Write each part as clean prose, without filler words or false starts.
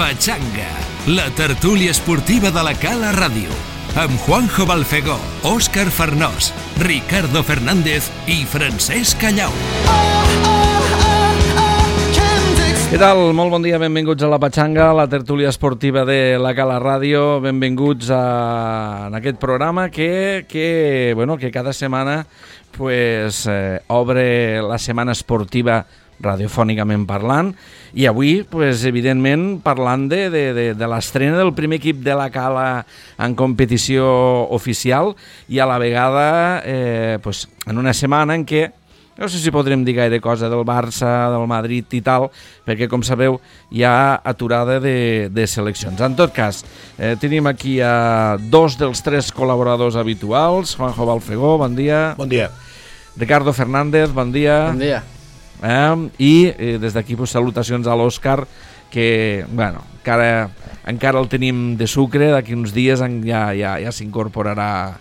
Pachanga, la tertúlia esportiva de la Cala Ràdio, amb Juanjo Balfegó, Òscar Farnós, Ricardo Fernández i Francesc Callau. Què tal? Molt bon dia, benvinguts a la Pachanga, la tertúlia esportiva de la Cala Ràdio. Benvinguts en aquest programa que cada setmana obre la setmana esportiva radiofònicament parlant, i avui, evidentment, parlant de l'estrena del primer equip de la Cala en competició oficial, i a la vegada en una setmana en què no sé si podrem dir gaire cosa del Barça, del Madrid i tal, perquè, com sabeu, hi ha aturada de seleccions. En tot cas, tenim aquí a dos dels tres col·laboradors habituals. Juanjo Balfegó, bon dia. Bon dia. Ricardo Fernández, bon dia. Bon dia. I des d'aquí salutacions a l'Òscar, que encara el tenim de sucre, d'aquí uns dies ja s'incorporarà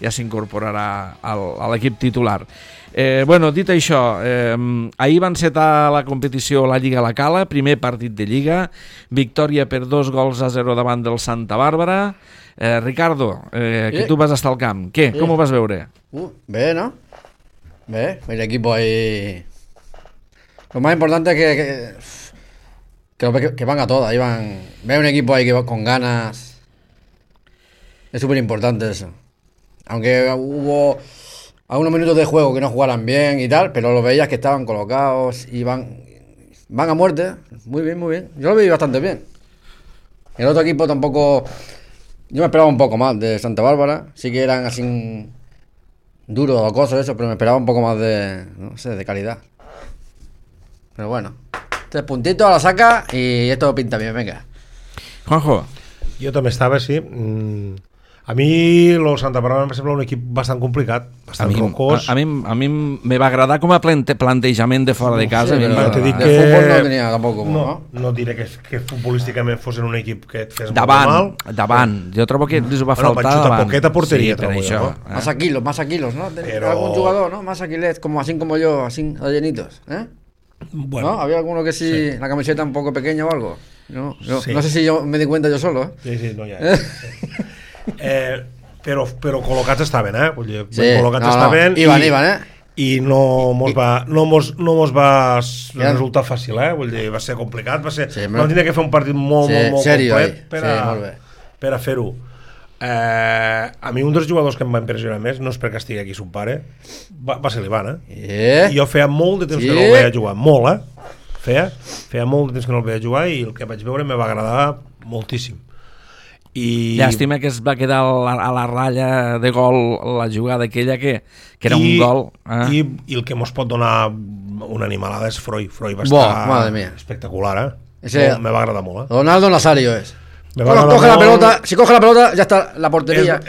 a l'equip titular. Dit això, ahir va encetar la competició la Lliga a la Cala, primer partit de Lliga, victòria per 2-0 davant del Santa Bàrbara. Ricardo, que tu vas estar al camp, com ho vas veure? Bé, ¿no? Bé, el equipo ahí... Lo más importante es que van a todas. Ve un equipo ahí que va con ganas. Es súper importante eso. Aunque hubo algunos minutos de juego que no jugaran bien y tal, pero lo veías que estaban colocados y van a muerte. Muy bien, muy bien. Yo lo vi bastante bien. El otro equipo tampoco... Yo me esperaba un poco más de Santa Bárbara. Sí que eran así duros o cosas eso, pero me esperaba un poco más de calidad. Pero bueno, 3 puntitos a la saca y esto pinta bien, venga. Juanjo. Jo també estava, sí. A mi el Santa Bàrbara em sembla un equip bastant complicat, bastant rocós. A mi me va agradar com a plantejament de fora de casa. Sí, de fútbol no tenia tampoc. No diré que futbolísticament fos un equip que et fes molt mal. Davant. Jo trobo que els va faltar davant. Van xutar poqueta porteria. Sí, per això. Más a kilos, ¿no? Algún jugador, ¿no? Más a kilos, así como yo, así, llenitos, ¿eh? Bueno, ¿no? Había alguno que sí, la camiseta un poco pequeña o algo. No sí. No sé si yo me di cuenta yo solo, ¿eh? Sí, no, ja. Però col·locats estaven, Vull dir, col·locats estaven Iban, i no mos va resultar fàcil, Vull dir, va ser complicat, vam tenir que fer un partit molt complet per a fer-ho. A mi un dels jugadors que em va impressionar més, no és perquè estigui aquí son pare, va ser l'Ivan, Jo feia molt de temps que no el veia jugar, molt, feia molt de temps que no el veia jugar, i el que vaig veure me va agradar moltíssim. Llàstima que es va quedar a la ratlla de gol la jugada aquella, que era un gol. I el que mos pot donar una animalada és Freud va estar espectacular, me va agradar molt. Ronaldo Nazario es. Si coge la pelota, ya está la portería.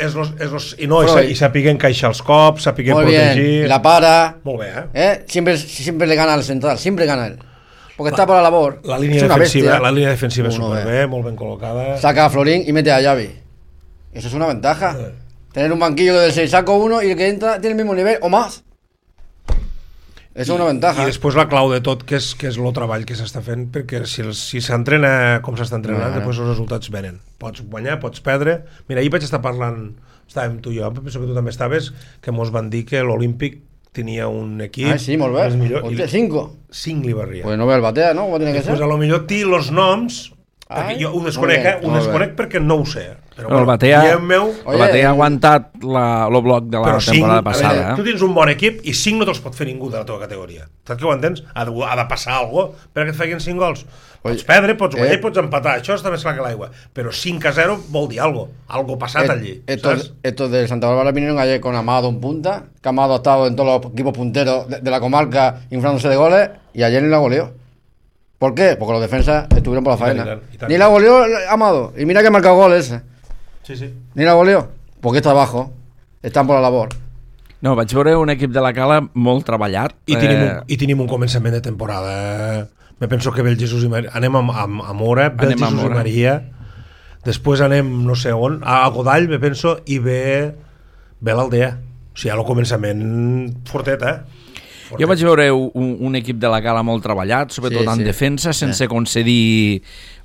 I saber encaixar els cops, saber protegir. La para. Molt bé, Siempre le gana al central, siempre gana él. Porque está por la labor. La línea defensiva es súper muy bien colocada. Saca a Florín y mete a Xavi. Eso es una ventaja. Tener un banquillo del 6, saco uno y el que entra tiene el mismo nivel o más. Eso és una ventaja. I després la clau de tot, que és el treball que s'està fent, perquè si s'entrena com s'està entrenant, després els resultats venen. Pots guanyar, pots perdre. Mira, ahir vaig estar parlant, estàvem tu i jo, penso que tu també estaves, que mos van dir que l'Olímpic tenia un equip... sí, molt bé. 5 li barria. Pues no ve el batea, no? Pues a lo millor té els noms, perquè jo ho desconec perquè no ho sé. Però el Batea ha aguantat el bloc de la temporada passada. Tu tens un bon equip i 5 no te'ls pot fer ningú de la teva categoria. Saps que ho entens? Ha de passar alguna cosa perquè et feien 5 gols. Pots perdre, pots guanyar i pots empatar. Això està més clar que l'aigua. Però 5-0 vol dir alguna cosa. Algo passat allí. Estos de Santa Bárbara vinieron ayer con Amado en punta, que Amado ha estado en todos los equipos punteros de la comarca inflándose de goles, y ayer ni la goleó. ¿Por qué? Porque los defensas estuvieron por la faena. Ni la goleó Amado. Y mira que ha marcado goles. Sí. Ni la goleó. Porque está abajo. Están por la labor. No, vaig veure un equip de la Cala molt treballat. I tenim un començament de temporada. Me penso que ve el Jesús i Maria. Anem a Mora, ve el Jesús i Maria. Després anem no sé on, a Godall, me penso, i ve l'Aldea. O sigui, al començament fortet, Jo vaig veure un equip de la Cala molt treballat, sobretot en defensa, sense concedir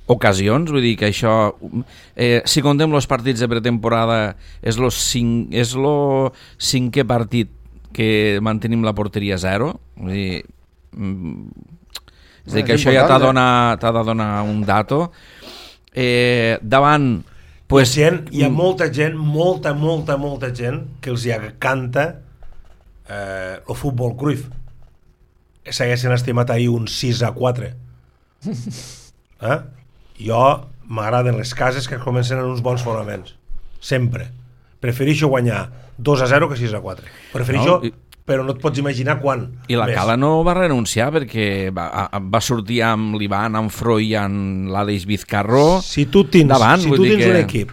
ocasions, vull dir que això, si contem els partits de pretemporada, és el cinquè partit que mantenim la porteria 0, vull dir, és a dir que això ja t'ha de donar un dato. Davant, pues, hi ha molta gent, molta gent que els hi canta el futbol Cruyff. S'haguessin estimat ahir un 6-4. Jo m'agraden les cases que comencen en uns bons fonaments, sempre. Prefereixo guanyar 2-0 que 6-4. Prefereixo, però no et pots imaginar quan. I la Cala no va renunciar perquè va sortir amb l'Ivan, amb Freud i amb l'Aleix Vizcarro. Si tu tens un equip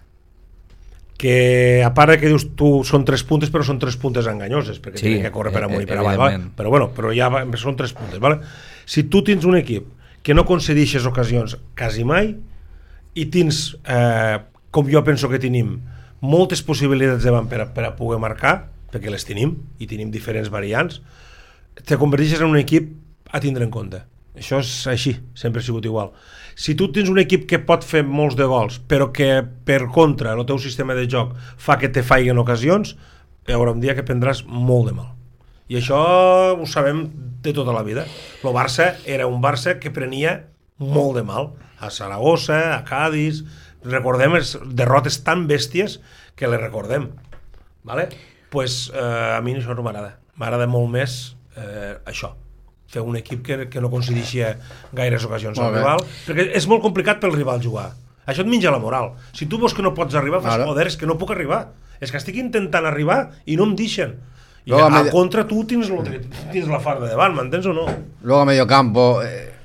que a part que dius tu són 3 puntes, però són 3 puntes enganyoses perquè tenen que córrer per amunt i per avall, vale? però ja són 3 puntes, vale? Si tu tens un equip que no concedeixes ocasions quasi mai i tens, com jo penso que tenim, moltes possibilitats davant per a poder marcar, perquè les tenim i tenim diferents variants, te converteixes en un equip a tindre en compte. Això és així, sempre ha sigut igual. Si tu tens un equip que pot fer molts de gols, però que per contra el teu sistema de joc fa que te faiguen ocasions, hi haurà un dia que prendràs molt de mal. I això ho sabem de tota la vida. El Barça era un Barça que prenia molt de mal. A Saragossa, a Cádiz, recordem les derrotes tan bèsties que les recordem. Vale? Pues, a mi això no m'agrada. M'agrada molt més això. Fer un equip que no concedeixia gaires ocasions al rival, perquè és molt complicat pel rival jugar. Això et menja la moral. Si tu veus que no pots arribar, fas joder, és que no puc arribar. És que estic intentant arribar i no em deixen. I a contra tu tens la farda de davant, m'entens o no? Luego a medio campo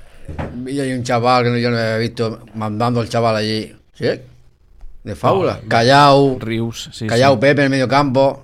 y hay un chaval que yo no había visto mandando al chaval allí, ¿sí? De fábula. Callao, Rius, sí, Callao, Pepe en el medio campo.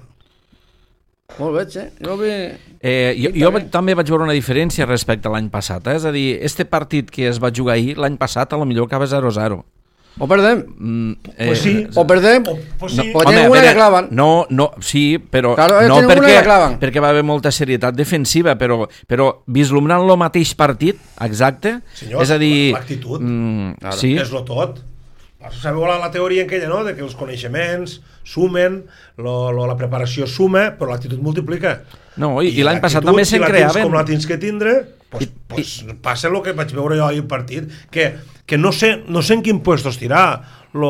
Molt bé, jo també vaig veure una diferència respecte a l'any passat, és a dir, este partit que es va jugar ahir, l'any passat a lo millor acaba 0-0. O perdem. Pues sí. O perdem. Pues sí. O tenen una que claven. No, sí, però claro, no perquè va haver molta serietat defensiva, però vislumbrant el mateix partit, exacte, senyor, és a dir... l'actitud, sí. És lo tot. Sabeu la teoria aquella, no?, de que els coneixements sumen, la preparació suma, però l'actitud multiplica. No, i l'any passat també se'n creaven... Com la tens que tindre, pues passa el que vaig veure jo ahir al partit, que no sé en quin puesto estirar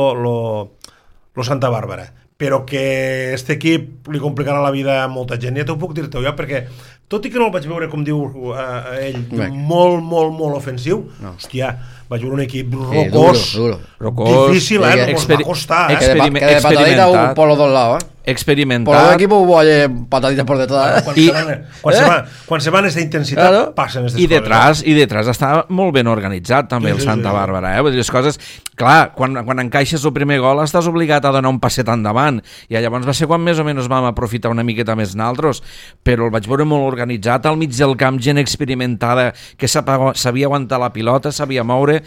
lo Santa Bàrbara, però que este equip li complicarà la vida a molta gent, ja t'ho puc dir-te jo, perquè tot i que no el vaig veure, com diu ell, molt ofensiu, hòstia, vaig veure un equip rocós, difícil, nos va costar. Que de patadita un por los dos lados, experimentat. Por el equipo hubo pataditas por detrás. Quan se van esta intensitat, passen aquestes coses. I detrás està molt ben organitzat també el Santa Bàrbara. Vull dir, les coses... Clar, quan encaixes el primer gol estàs obligat a donar un passet endavant. I llavors va ser quan més o menys vam aprofitar una miqueta més naltros, però el vaig veure molt organitzat, al mig del camp, gent experimentada, que sabia aguantar la pilota, sabia moure.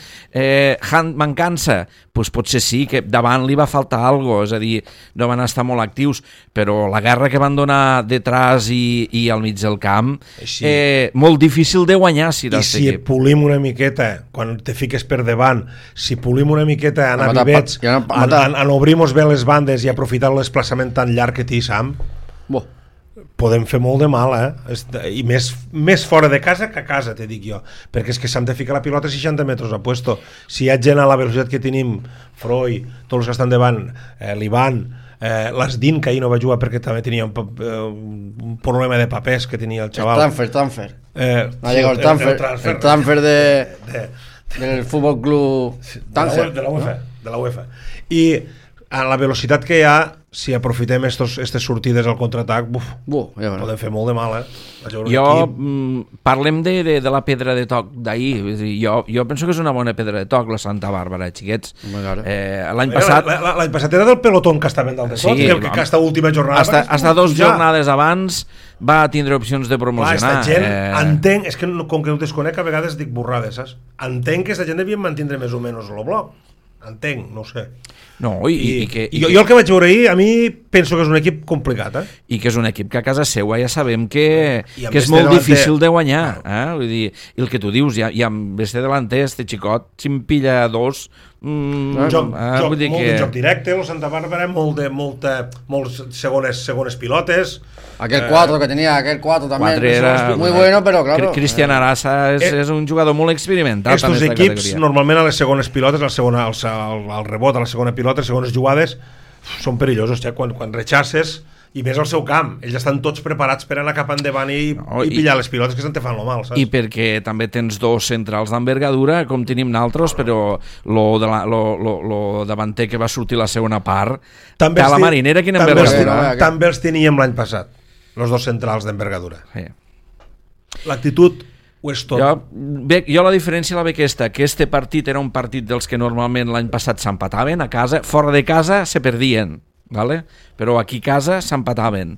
Mancança? Doncs potser sí, que davant li va faltar alguna cosa, és a dir, no van estar molt actius, però la guerra que van donar detrás i al mig del camp, molt difícil de guanyar. I si polim una miqueta, quan te fiques per davant, si polim una miqueta a anar vivets, en obrir-nos bé les bandes i aprofitar el desplaçament tan llarg que té Sam, podem fer molt de mal, i més fora de casa que a casa, te dic jo, perquè és que s'han de ficar la pilota a 60 metres a puesto. Si hi ha gent a la velocitat que tenim, Freud, tots els que estan davant, l'Ivan, l'Asdin, que ahir no va jugar perquè també tenia un problema de papers que tenia el xaval. Transfer. Ha llegado el transfer del Fútbol Club de la UEFA. I a la velocitat que hi ha, si aprofitem aquestes sortides al contraatac, podem fer molt de mal, Parlem de la pedra de toc d'ahir. Jo penso que és una bona pedra de toc, la Santa Bàrbara, xiquets. L'any passat era del pelotón que estava dalt de tot, que aquesta última jornada... Hasta 2 jornades abans va tindre opcions de promocionar. Aquesta gent, entenc, és que com que ho desconec, a vegades dic borrades, saps? Entenc que aquesta gent devien mantindre més o menys el bloc. entenc, no ho sé. No, jo el que vaig veure ahir, a mi penso que és un equip complicat, I que és un equip que a casa seva ja sabem que és molt difícil de guanyar, vull dir, i el que tu dius, ja amb este delanter, este xicot, si em pilla dos... Molt de joc directe, el Santa Bàrbara, molt segones pilotes. Aquel 4 que tenia, aquel 4 també muy bueno, però claro. Cristian Arasa és un jugador molt experimentat. Estos equips, normalment a les segones pilotes, al rebot, a la segona pilota, les segones jugades, són perillosos, quan rechasses, i més al seu camp, ells estan tots preparats per anar cap endavant i pillar les pilotes que se'n te fan lo mal, saps? I perquè també tens dos centrals d'envergadura com tenim naltros, però lo davanter que va sortir la segona part a la Marinera, quina envergadura. També els teníem l'any passat, els dos centrals d'envergadura. L'actitud ho és tot. Jo la diferència la veig que este partit era un partit dels que normalment l'any passat s'empataven a casa, fora de casa se perdien, ¿vale? Però aquí a casa s'empataven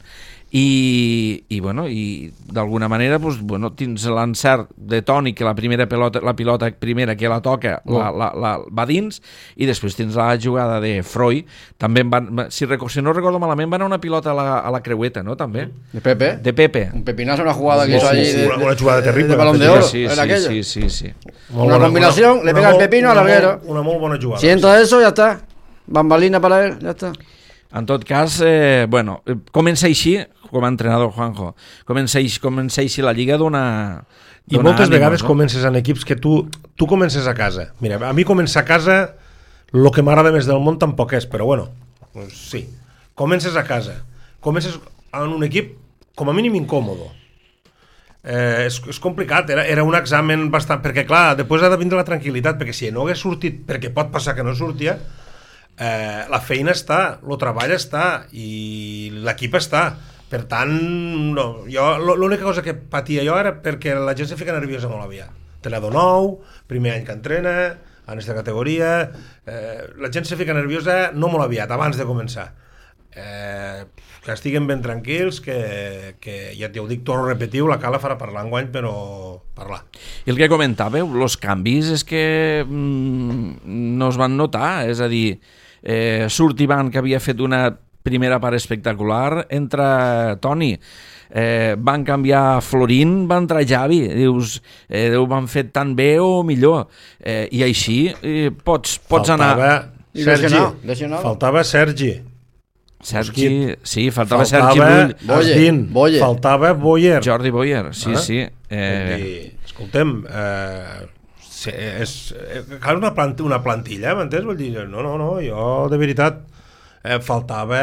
i d'alguna manera tens l'encert de Toni, que la pilota primera que la toca va dins, i després tens la jugada de Freud, també si no recordo malament va anar una pilota a la creueta, no? També de Pepe, un pepinazo, una jugada que hizo allí una jugada terrible de balón de oro, sí. Una combinación, le pega el pepino al larguero, una molt bona jugada, si entra eso ya está, bambalina para él, ya está. En tot cas, comença així, com a entrenador, Juanjo, comença així la Lliga i moltes vegades comences en equips que tu comences a casa. Mira, a mi començar a casa el que m'agrada més del món tampoc és, però bueno, sí, comences a casa, comences en un equip com a mínim incòmodo. És complicat, era un examen bastant, perquè clar, després ha de vindre la tranquil·litat, perquè si no hagués sortit, perquè pot passar que no sortia, la feina està, el treball està i l'equip està, per tant l'única cosa que patia jo era perquè la gent se fica nerviosa molt aviat, entrenador nou, primer any que entrena en aquesta categoria, la gent se fica nerviosa no molt aviat, abans de començar, que estiguem ben tranquils, que ja ho dic, torno a repetir, la Cala farà parlar enguany, però parlar. I el que comentàveu, els canvis és que no es van notar, és a dir, surt Ivan, que havia fet una primera part espectacular, entra Toni, van canviar Florín, va entrar Javi, dius, ho van fet tan bé o millor, i així pots anar... Faltava Sergi, faltava Sergi Boyer, faltava Boyer, Jordi Boyer, sí. Escoltem, cal una plantilla, m'entens? Vull dir, no, jo de veritat faltava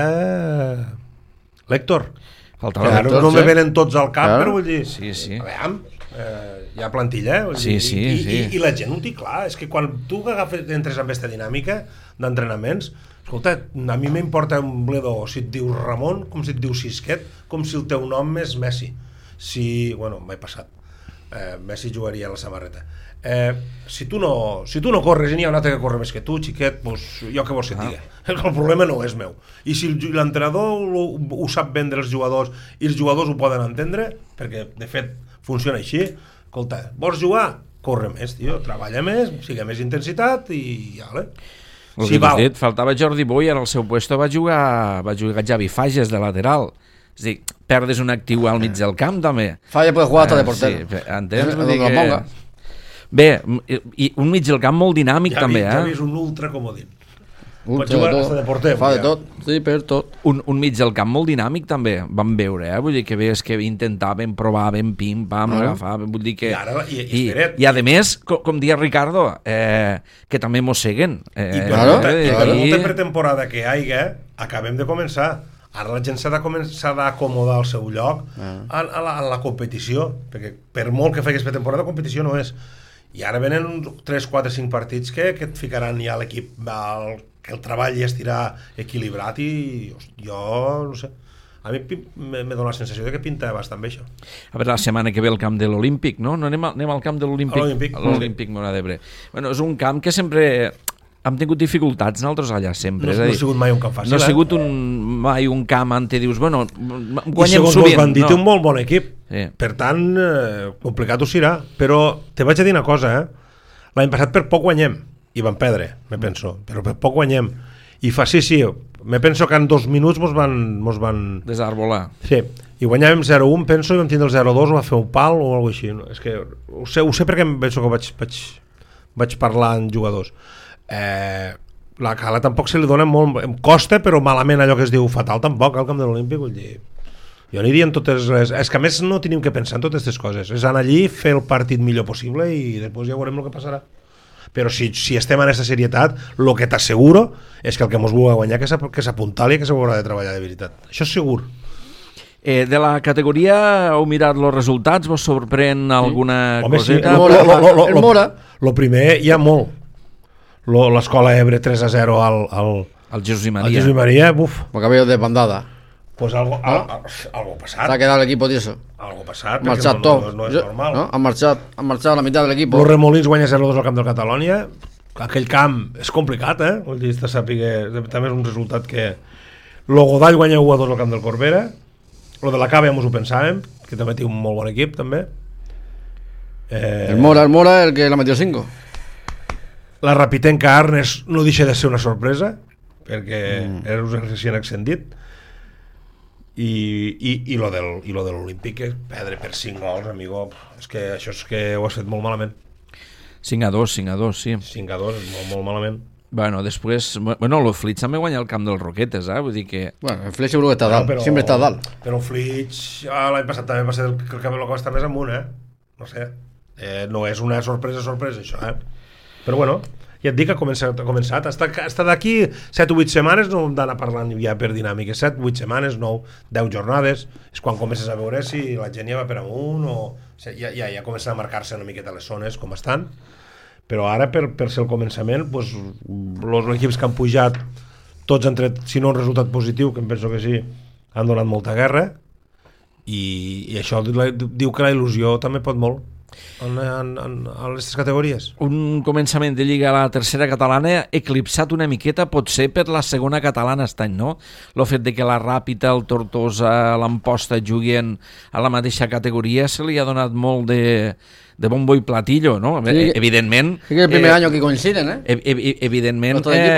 l'Héctor, no me venen tots al cap, però vull dir, aviam, hi ha plantilla, i la gent ho té clar, és que quan tu entres en aquesta dinàmica d'entrenaments, escolta, a mi m'importa un bledo si et dius Ramon, com si et dius Sisquet, com si el teu nom és Messi. M'he passat, Messi jugaria a la samarreta. Si tu no corres i n'hi ha un altre que corre més que tu, xiquet, jo què vols que et digui? El problema no és meu. I si l'entrenador ho sap vendre els jugadors i els jugadors ho poden entendre, perquè de fet funciona així, escolta, vols jugar? Corre més, tio, treballa més, siga més intensitat i ja, faltava Jordi Boyer, al seu puesto va jugar Javi Fages de lateral. És a dir, perdes un actiu al mig del camp també. Fages pot jugar de porter. Sí, entens? Bé, i un mig del camp molt dinàmic també. Javi és un ultra comodín. Pot jugar hasta de porter. Fa de tot, sí, per tot. Un mig del camp molt dinàmic també, vam veure, vull dir que ves que intentaven, provaven, pim-pam, agafaven, vull dir que... I a més, com dia Ricardo, que també mosseguen. I per molta pretemporada que hi hagi, acabem de començar. Ara la gent s'ha d'acomodar al seu lloc a la competició, perquè per molt que facis pretemporada, competició no és. I ara venen 3, 4, 5 partits que et ficaran ja l'equip, que el treball ja estirà equilibrat i jo no sé, a mi me dona la sensació de que pinta bastant bé això. A veure, la setmana que ve el camp de l'Olímpic, no? Anem al camp de l'Olímpic? A l'Olímpic Móra d'Ebre. Bueno, és un camp que sempre hem tingut dificultats nosaltres allà sempre. No ha sigut mai un camp fàcil. No ha sigut mai un camp on te dius, bueno, guanyem sovint. I segons van dir, té un molt bon equip. Per tant, complicat ho serà. Però te vaig a dir una cosa, l'any passat per poc guanyem. i van perdre, me penso, però per poc guanyem. I fa, sí, me penso que en 2 minuts mos van... Desarbolar. Sí, i guanyàvem 0-1, penso, i vam tindre el 0-2, o va fer un pal o alguna així. No? És que ho sé perquè em penso que vaig parlar amb jugadors. La Cala tampoc se li dona molt... Em costa, però malament allò que es diu fatal tampoc al camp de l'Olímpic, vull dir... Jo aniria en totes les... És que a més no tenim que pensar en totes aquestes coses. És anar allí, fer el partit millor possible i després ja veurem el que passarà. Però si estem en aquesta serietat, el que t'asseguro és que el que ens vulgui guanyar que s'apuntali i que s'haurà de treballar de veritat. Això és segur. De la categoria heu mirat els resultats? Vos sorprèn alguna coseta? El Mora. El primer hi ha molt. L'Escola Ebre 3-0 al Jesús i Maria. Al Jesús i Maria, buf. Porque había de bandada. Pues algo passat. Se ha quedado el equipo tieso. Algo passat, marxat perquè no és normal. ¿no? Han marxat la mitad del equipo. Los Remolins guanya 0-2 al camp del Catalònia. Aquell camp és complicat, Vull dir, també és un resultat que... Lo Godall guanya 1-2 al camp del Corbera. Lo de la Cava ja mos ho pensàvem, que també té un molt bon equip, també. El Mora, el que la metió 5. La Rapitenca Arnes no deixa de ser una sorpresa, perquè era un recient accendit. I lo de l'Olímpic, perdre per 5 gols, amigo, és que això és que ho has fet molt malament. 5-2, sí. 5-2, molt malament. Bueno, després... Bueno, el Flix també guanya el camp dels Roquetes, Vull dir que... Bueno, el Flix seguro que està dalt, sempre està dalt. Però el Flix, l'any passat també va ser el que va estar més amunt, No sé, no és una sorpresa, això, Però bueno, ja et dic que ha començat. Està d'aquí 7 o 8 setmanes, no hem d'anar parlant ja per dinàmiques, 7, 8 setmanes, 9, 10 jornades, és quan comences a veure si la gent ja va per amunt o ja comencen a marcar-se una miqueta les zones com estan, però ara per ser el començament, doncs, els equips que han pujat, tots han tret, si no un resultat positiu, que em penso que sí, han donat molta guerra, i això diu que la il·lusió també pot molt en les categories. Un començament de Lliga a la tercera catalana eclipsat una miqueta potser per la segona catalana aquest any, no? El fet de que la Ràpita, el Tortosa, l'Amposta juguen a la mateixa categoria se li ha donat molt de bombo i platillo, no? Sí, evidentment... Sí que el primer any que coinciden, Evidentment...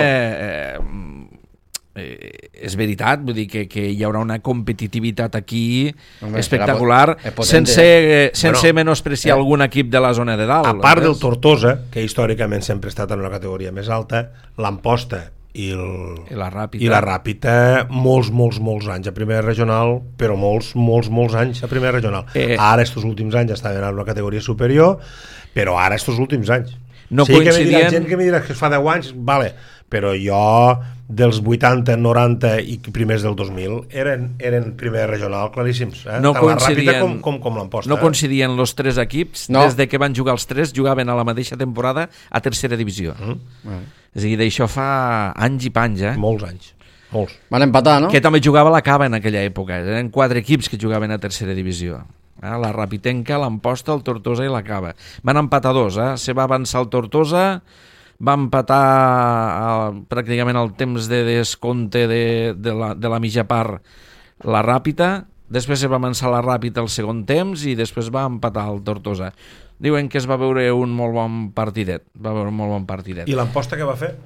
és veritat, vull dir que hi haurà una competitivitat aquí espectacular, sense menospreciar algun equip de la zona de dalt. A part del Tortosa, que històricament sempre ha estat en una categoria més alta, l'Amposta i la Ràpita molts anys a primera regional, però molts anys a primera regional. Ara estos últims anys estaven en una categoria superior, però ara estos últims anys no coincidien... Gent que me dirà que fa 10 anys, vale, però jo dels 80, 90 i primers del 2000 eren primera regional claríssims, no tant la Ràpita com l'Amposta. No coincidien els 3 equips, des de que van jugar els 3 jugaven a la mateixa temporada a tercera divisió. És a dir, d'això fa anys i panys, molts anys. Van empatar, no? Que també jugava la Cava en aquella època, eren 4 equips que jugaven a tercera divisió. La Rapitenca, l'Amposta, el Tortosa i la Cava. Van empatar 2, se va avançar el Tortosa, va empatar pràcticament al temps de descompte de la mitja part la Ràpita, després se va avançar la Ràpita al segon temps i després va empatar el Tortosa. Diuen que es va veure un molt bon partidet. I l'Amposta què va fer?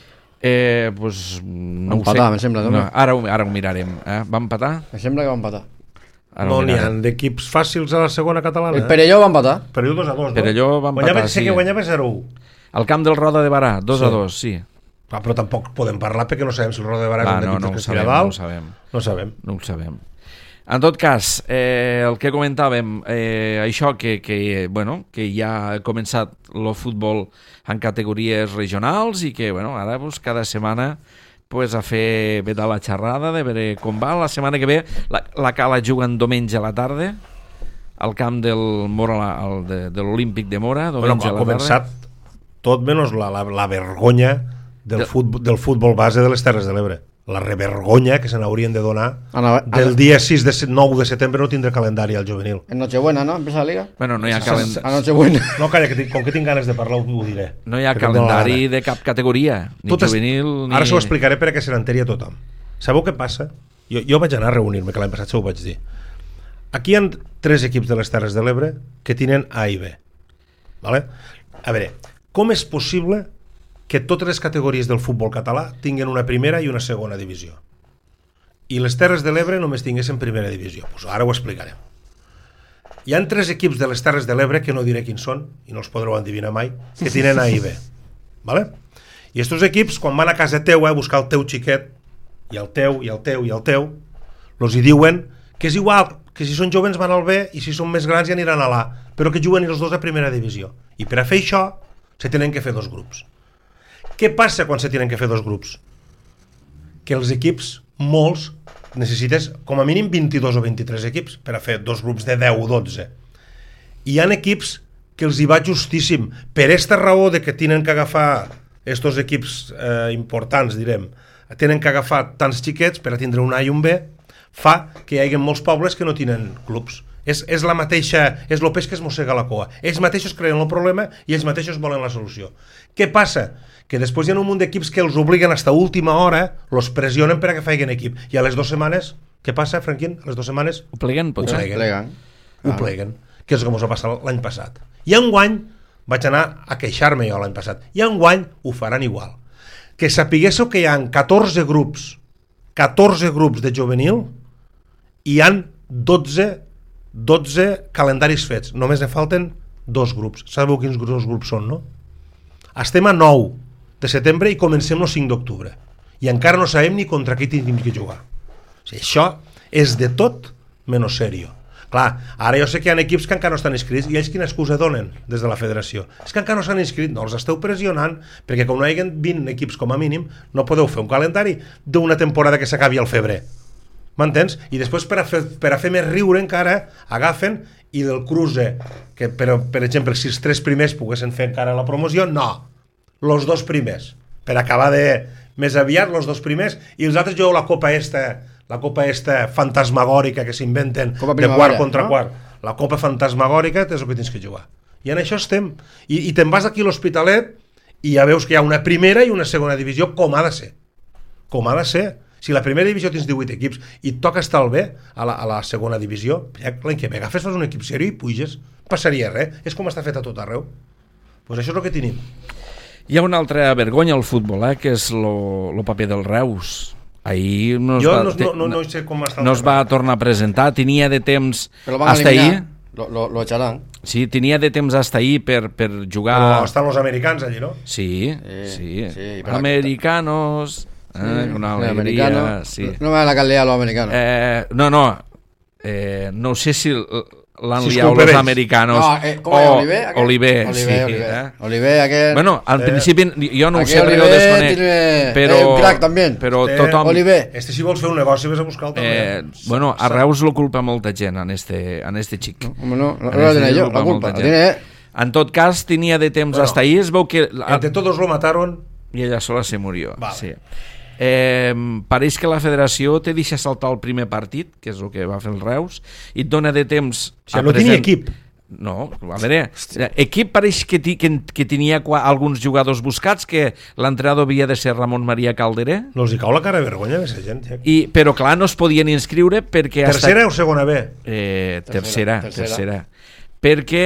Pues, no empatar, ho sé. Sembla, no, ara ho mirarem. Va empatar? Em sembla que va empatar. No n'hi ha d'equips fàcils a la segona catalana. El Perelló va empatar. Perelló 2-2, no? Perelló va empatar, sí. Que guanyava 0-1. Al camp del Roda de Barà, 2-2, sí. Però tampoc podem parlar perquè no sabem si el Roda de Barà és un d'equips que estira dalt. No ho sabem. En tot cas, el que comentàvem, això que ja ha començat el futbol en categories regionals i que ara cada setmana a fer de la xerrada, de veure com va. La setmana que ve la Cala juguen diumenge a la tarda al camp del Mora, de l'Olímpic de Mora, diumenge a la tarda. Ha començat tot menys la vergonya del futbol base de les Terres de l'Ebre. La revergonya que se n'haurien de donar del dia 9 de setembre no tindrà calendari al juvenil. En Nochebuena, ¿no? Empieza la Liga. Bueno, no hi ha calendari. A Nochebuena. No, calla, com que tinc ganes de parlar ho diré. No hi ha calendari de cap categoria, ni juvenil ni... Ara s'ho explicaré perquè se n'enteri a tothom. Sabeu què passa? Jo vaig anar a reunir-me, que l'any passat s'ho vaig dir. Aquí hi ha 3 equips de les Terres de l'Ebre que tenen A i B. Vale? A veure, com és possible que totes les categories del futbol català tinguen una primera i una segona divisió. I les Terres de l'Ebre només tinguessin primera divisió. Pues ara ho explicarem. Hi ha 3 equips de les Terres de l'Ebre, que no diré quins són, i no els podreu endevinar mai, que tenen A i B. ¿Vale? I estos equips, quan van a casa teu a buscar el teu xiquet, i el teu, i el teu, i el teu, els hi diuen que és igual, que si són joves van al B i si són més grans ja aniran a l'A, però que juguen els dos a primera divisió. I per a fer això se tenen que fer 2 grups. Què passa quan se tenen que fer 2 grups? Que els equips, molts, necessites com a mínim 22 o 23 equips per a fer 2 grups de 10 o 12. Hi ha equips que els hi va justíssim. Per aquesta raó de que tenen que agafar estos equips importants, direm, tenen que agafar tants xiquets per a tindre un A i un B, fa que hi hagi molts pobles que no tenen clubs. És la mateixa, és el peix que es mossega la cua. Ells mateixos creen el problema i ells mateixos volen la solució. Què passa? Que després hi ha un munt d'equips que els obliguen fins a última hora, els pressionen per a que facin equip. I a les 2 setmanes, què passa, Franquín? A les 2 setmanes? Ho pleguen, potser? Ho pleguen. Que és com us va passar l'any passat. I enguany vaig anar a queixar-me jo l'any passat. I enguany ho faran igual. Que sapiguéssiu que hi ha 14 grups de juvenil i hi ha 12 calendaris fets. Només ne falten 2 grups. Sabeu quins 2 grups són, no? Estem a 9 de setembre i comencem el 5 d'octubre. I encara no sabem ni contra qui tenim que jugar. O sigui, això és de tot menys serio. Clar, ara jo sé que hi ha equips que encara no estan inscrits i ells quina excusa donen des de la federació? És que encara no s'han inscrit, no els esteu pressionant perquè com no hi ha 20 equips com a mínim no podeu fer un calendari d'una temporada que s'acabi al febrer. M'entens? I després per a fer més riure encara agafen i del cruce, que per exemple si els 3 primers poguessin fer encara la promoció, no, els 2 primers per acabar de més aviat els 2 primers i els altres jugueu la copa esta fantasmagòrica que s'inventen de quart contra quart, la copa fantasmagòrica és el que tens que jugar i en això estem, i te'n vas aquí a l'Hospitalet i ja veus que hi ha una primera i una segona divisió com ha de ser. Si la primera divisió tens 18 equips i et toca estar al B a la segona divisió, l'any que ve agafes un equip sèrio i puges, passaria res, és com està fet a tot arreu. Doncs això és el que tenim. Hi ha una altra vergonya al futbol, que és el paper del Reus. Ahir no sé com està. No es va tornar a presentar, tenia de temps hasta ahir. Lo echaran. Sí, tenia de temps hasta ahí per jugar. Però estan els americans allí, no? Sí. Americanos. Una alegria, sí. No me la calea los americanos. No sé si l'han liat los americanos Oliver. Oliver, aquel... Bueno, al principi jo no ho sé perquè ho desconec, però un crack també. Però tothom... Oliver. Si vols fer un negoci vas a buscar-lo també. Bueno, a Reus lo culpa molta gent en este xic. No la tiene jo, la culpa. En tot cas, tenia de temps hasta ahí, es veu que... Entre todos lo mataron. I ella sola se murió. Vale. Sí. Pareix que la federació te deixa saltar el primer partit, que és el que va fer el Reus, i et dona de temps... O sigui, no tenia equip. No, a veure, equip pareix que tenia alguns jugadors buscats, que l'entrenador havia de ser Ramon Maria Calderé. No els hi cau la cara de vergonya a aquesta gent. Però clar, no es podien inscriure perquè... Tercera o segona B? Tercera. Perquè,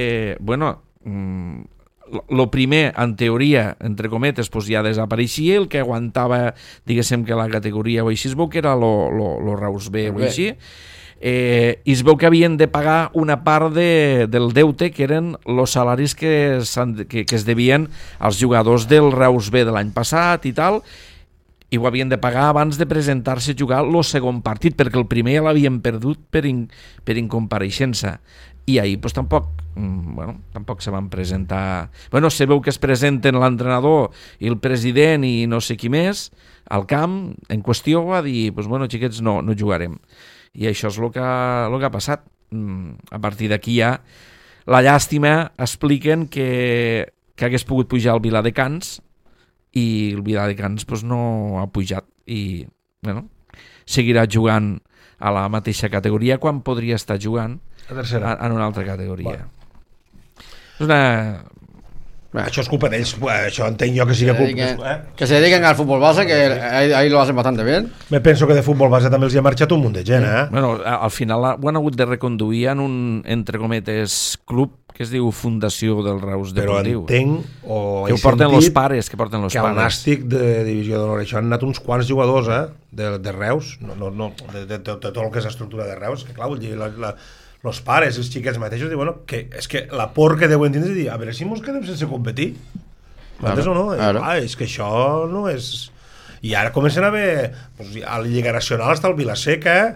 lo primer, en teoria, entre cometes, pues ja desapareixia, el que aguantava, diguéssim, que la categoria o així es veu que era lo Reus B o així, i es veu que havien de pagar una part del deute que eren els salaris que es devien als jugadors del Reus B de l'any passat i tal, i ho havien de pagar abans de presentar-se a jugar el segon partit, perquè el primer ja l'havien perdut per incompareixença. I ahir pues, tampoc se van presentar... se veu que es presenten l'entrenador i el president i no sé qui més al camp en qüestió va dir, xiquets, no jugarem. I això és el que ha passat. A partir d'aquí ja la llàstima expliquen que hagués pogut pujar al Viladecans i el Viladecans no ha pujat i seguirà jugant a la mateixa categoria quan podria estar jugant en una altra categoria. És una... Això és culpa d'ells, això entenc jo que sigui culpa. Que se dediquen al futbol base, que ahí lo hacen bastante bien. Me penso que de futbol base també els hi ha marxat un munt de gent, Al final ho han hagut de reconduir en un, entre cometes, club que es diu Fundació del Reus Deportiu. Però entenc, que ho porten els pares, que al Nàstic de Divisió d'Honor, això han anat uns quants jugadors de Reus, de tot el que és l'estructura de Reus, que clar, vull dir, els pares, els xiquets mateixos, diuen, bueno, que és que la por que deuen tindre és dir, a veure si mos quedem sense competir. M'entens o no? És que això no és... I ara comencen a haver... a la Lliga Nacional està el Vilaseca,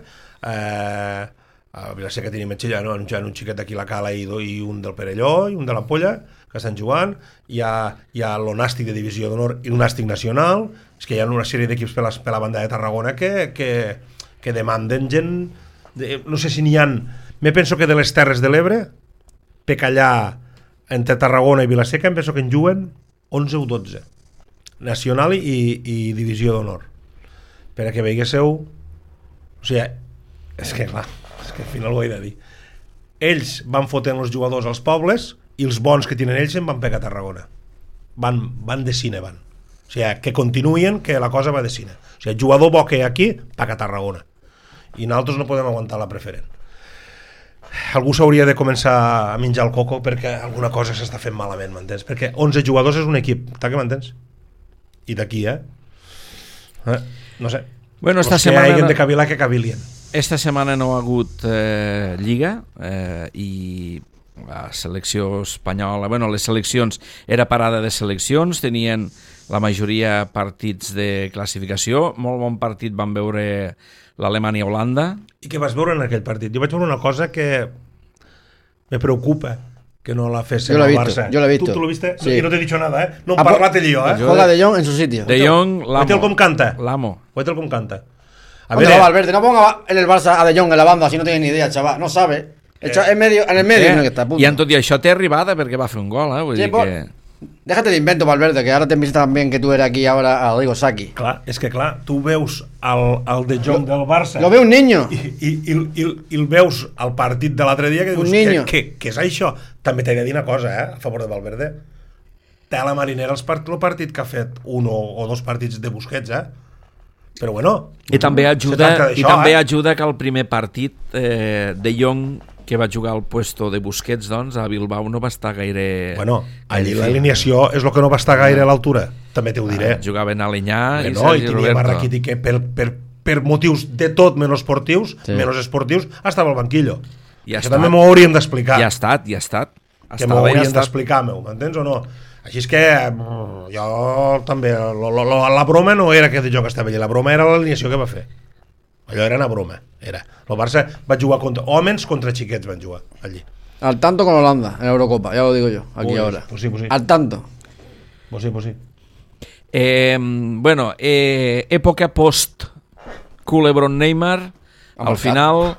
a Vilaseca tenim un xiquet d'aquí la Cala i un del Perelló i un de la Polla, que estan jugant. Hi ha el Nàstic de Divisió d'Honor i el Nàstic Nacional. És que hi ha una sèrie d'equips per la banda de Tarragona que demanden gent... No sé si n'hi ha... Me penso que de les Terres de l'Ebre, Pecallà, entre Tarragona i Vilaseca, em penso que en juguen 11 o 12. Nacional i Divisió d'Honor. Per a que veiguéssiu... O sigui, és que clar, és que al final ho he de dir. Ells van fotent els jugadors als pobles i els bons que tenen ells se'n van pegar a Tarragona. Van de cine, van. O sigui, que continuïen, que la cosa va de cine. O sigui, el jugador bo que hi ha aquí, paga a Tarragona. I nosaltres no podem aguantar la preferent. Algú s'hauria de començar a menjar el coco perquè alguna cosa s'està fent malament, m'entens? Perquè 11 jugadors és un equip, està que m'entens? I d'aquí, no sé. Bueno, esta els setmana... que hagin de cavilar, que cavilien. Esta setmana no ha hagut Lliga i la selecció espanyola... Bueno, les seleccions... Era parada de seleccions, tenien la majoria partits de classificació. Molt bon partit van veure l'Alemanya-Holanda. I què vas veure en aquell partit? Jo vaig veure una cosa que me preocupa, que no la fes el Barça. Yo lo he visto. ¿Tú lo viste? Sí. Y no te he dicho nada, No parlate lío, Juega De Jong en su sitio. De Jong, l'amo. Oíte com canta. L'amo. Oíte com canta. A ver, Valverde, no ponga en el Barça a De Jong en la banda, si no tiene ni idea, chaval. No sabe. En el medio no que está, punto. I en tot i això té arribada perquè va fer un gol, Vull dir que... Déjate de invento, Valverde, que ahora te visita también que tú eres aquí ahora a Rodrigo Saki. Clar, és que clar, tu veus el De Jong del Barça... Lo veu un niño. I el veus al partit de l'altre dia que dius, què és això? També t'he de dir una cosa, a favor de Valverde. Té a la marinera el partit que ha fet un o dos partits de Busquets, Però bueno... I també ajuda que el primer partit De Jong, que va jugar al puesto de Busquets, doncs, a Bilbao no va estar gaire... Bueno, allí l'alineació és el que no va estar gaire a l'altura, també t'ho diré. Jugaven Alenyà i Sergi Roberto. I tenia Rakitic que per motius de tot menys esportius, estava al banquillo. Això també m'ho hauríem d'explicar. Ja ha estat. Que m'ho hauríem d'explicar, m'entens o no? Així és que jo també... La broma no era que De Jong estava allà, la broma era l'alineació que va fer. Allò era una broma. El Barça va jugar contra homes, contra xiquets van jugar allí. Al tanto con Holanda en la Eurocopa, ya lo digo yo, aquí ahora. Pues sí. Al tanto. Pues sí. Bueno, època post-Culebron-Neymar, al final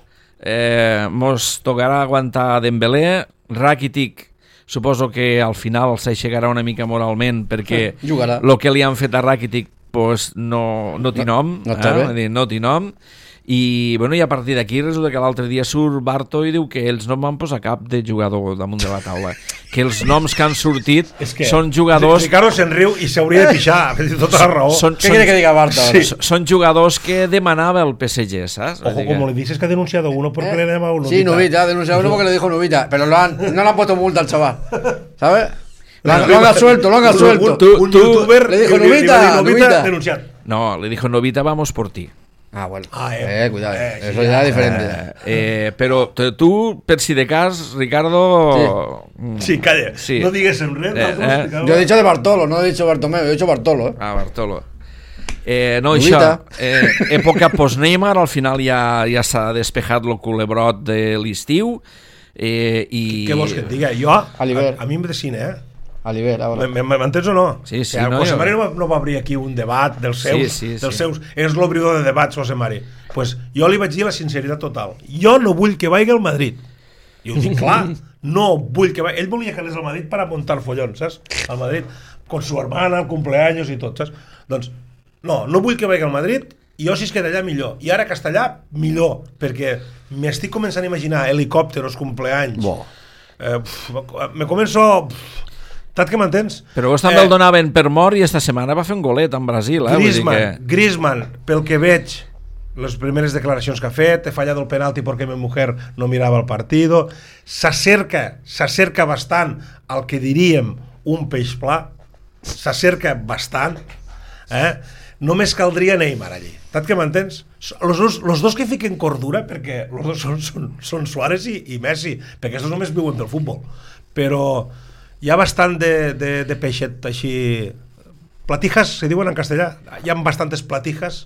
mos tocarà aguantar Dembélé, Rakitic suposo que al final s'aixecarà una mica moralment perquè el que li han fet a Rakitic pues no té nom, no té nom. I, bueno, i a partir d'aquí resulta que l'altre dia surt Barto i diu que ells no van posar cap de jugador damunt de la taula, que els noms que han sortit són jugadors... Ricardo se'n riu i s'hauria de pixar, tota la raó. Què quiere que diga Barto? Són jugadors que demanava el PSG, ¿sabes? Ojo, como le dices que ha denunciado uno porque le llama uno. Sí, Nubita, ha denunciado uno porque le dijo Nubita, pero no le han puesto multa al chaval, ¿sabes? Lo han absuelto. Un youtuber le dijo Nubita denunciar. No, le dijo Nubita, vamos por ti. Ah, bueno. Cuidado. Eso ya es diferente. Però tu, per si de cas, Ricardo... Sí, calla. Sí. No digues en res. Yo he dicho de Bartolo, no he dicho Bartomeu, he dicho Bartolo. Ah, Bartolo. No, això, època post-Neymar, al final ja s'ha despejat el culebrot de l'estiu. Què vols que et diga? Jo, a mi em decine, m'entens o no? Sí, José Mari no va obrir aquí un debat dels seus, és l'obridor de debats, José Mari. Pues jo li vaig dir la sinceritat total, jo no vull que vagi al Madrid, i ho dic clar, no vull que vagi. Ell volia que anés al Madrid per a muntar follons, saps? Al Madrid, con su hermana, el cumpleaños i tot, saps? Doncs no vull que vagi al Madrid, i jo si es queda allà millor, i ara que està allà millor, perquè m'estic començant a imaginar helicòpteros, cumpleanys, me començo... Tant que m'entens? Però vos també el donaven per mort i esta setmana va fer un golet en Brasil. Griezmann, pel que veig, les primeres declaracions que ha fet, he fallado el penalti porque mi mujer no mirava el partido, s'acerca bastant al que diríem un peix pla, s'acerca bastant, només caldria Neymar allí, tant que m'entens? Los dos que fiquen cordura, perquè los dos són Suárez i Messi, perquè els dos només viuen del futbol, però hi ha bastant de peixet així, platijas, se diuen en castellà, hi ha bastantes platijas,